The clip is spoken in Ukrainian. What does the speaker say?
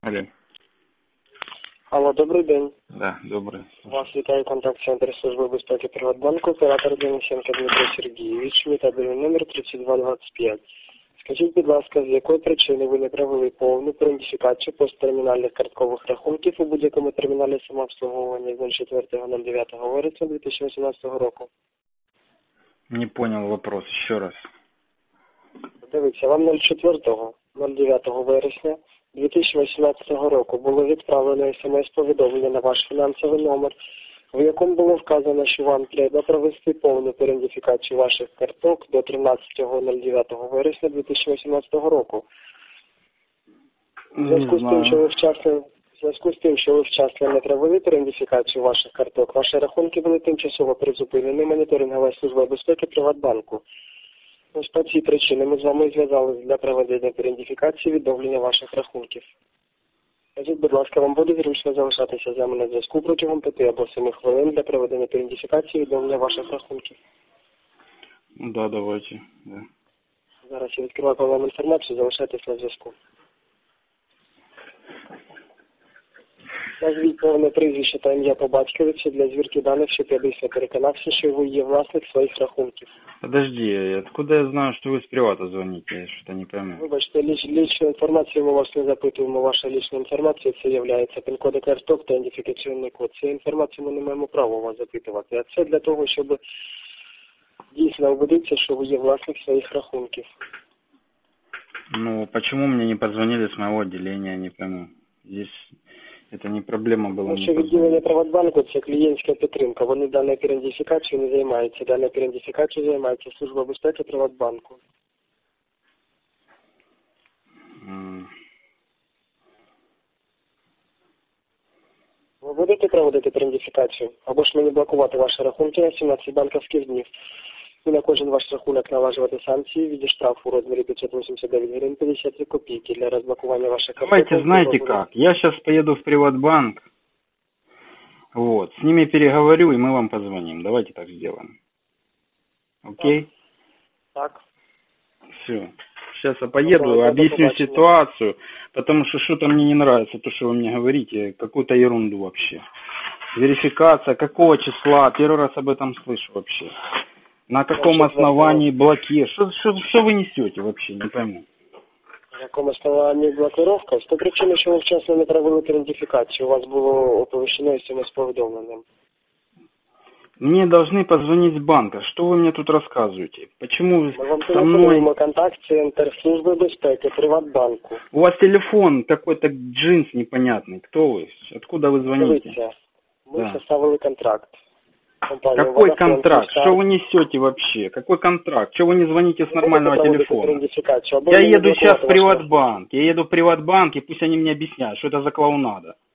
Алло. Алло, добрий день. Да, добрый. Вас вітає контакт-центр Служби безпеки Приватбанку, оператор Денисенко Дмитро Сергійович, метабельний номер 3225. Скажіть, будь ласка, з якої причини ви не провели повну ідентифікацію посттермінальних карткових рахунків у будь-якому терміналі самообслуговування з 04.09 вересня 2018 року? Не понял вопрос, еще раз. Дивіться, вам 04.09 вересня 2018 року було відправлено смс-повідомлення на ваш фінансовий номер, в якому було вказано, що вам треба провести повну ідентифікацію ваших карток до 13.09 вересня 2018 року. В зв'язку з тим, що ви вчасно не провели ідентифікацію ваших карток, ваші рахунки були тимчасово призупинені моніторинговою службою безпеки Приватбанку. Ось по цій причині ми з вами зв'язалися для проведення ідентифікації і відновлення ваших рахунків. Скажіть, будь ласка, вам буде зручно залишатися з нами на зв'язку протягом 5 або 7 хвилин для проведення ідентифікації і відновлення ваших рахунків? Да, давайте. Да. Зараз я відкриваю вам інформацію, залишайтесь на зв'язку. Назвіть повне прізвище та ім'я по батькові для звірки даних, щоб я дійсно переконався, що ви є власник своїх рахунків. Подожди, откуда я знаю, что вы с привата звоните? Я что-то не пойму. Вибачте, лічну інформацію ми вас не запитуємо. Ваша лічна інформація це є пін-коди карток та ідентифікаційний код. Цю інформацію ми не маємо права у вас запитувати. А це для того, щоб дійсно убедитися, що ви є власник своїх рахунків. Ну, почему мне не позвонили с моего отделения, не пойму. Здесь это не проблема была. Тому що відділення Приватбанку – це клієнтська підтримка. Вони даною ідентифікацією не займаються. Даною ідентифікацією займається Служба безпеки Приватбанку. Ви будете проводити ідентифікацію? Або ж мені блокувати ваші рахунки на 17 банківських днів. І на кожен ваш рахунок налажувати санкції в виде штрафу у розмірі 589 гривень 52 копійки для розблокування ваших рахунків. Давайте, знаете как, я сейчас поеду в Приватбанк, вот, с ними переговорю, и мы вам позвоним. Давайте так сделаем. Окей? Так. Все. Сейчас я поеду, объясню ситуацию, потому что что-то мне не нравится, то, что вы мне говорите, какую-то ерунду вообще. Верификация, какого числа? Первый раз об этом слышу вообще. На каком основании блокировать? Что вы несете вообще, не пойму. На якому основанні блокировка? З тої причини, що ви вчасно не провели ідентифікацію, у вас було оповіщено смс-повідомленням. Мне должны позвонить с банка. Что вы мне тут рассказываете? Почему вы Ми вам со мной... телефонуємо контакт-центр Служби безпеки Приватбанку. У вас телефон какой-то джинс непонятный. Кто вы? Откуда вы звоните? Дивіться, ми Да. составили контракт. Компанія Какой «Vodafone контракт? Star». Что вы несете вообще? Какой контракт? Что вы не звоните с нормального Ви будете телефона? проводити ідентифікацію, або Я ви еду блокувати сейчас в ваш Приватбанк. Я еду в Приватбанк, и пусть они мне объясняют, что это за клоунада.